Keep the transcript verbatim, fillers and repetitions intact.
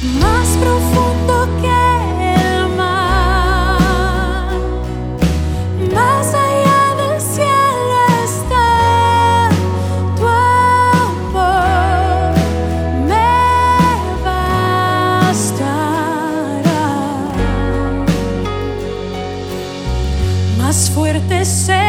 más profundo que el mar, más allá del cielo está tu amor, me bastará. Más fuerte será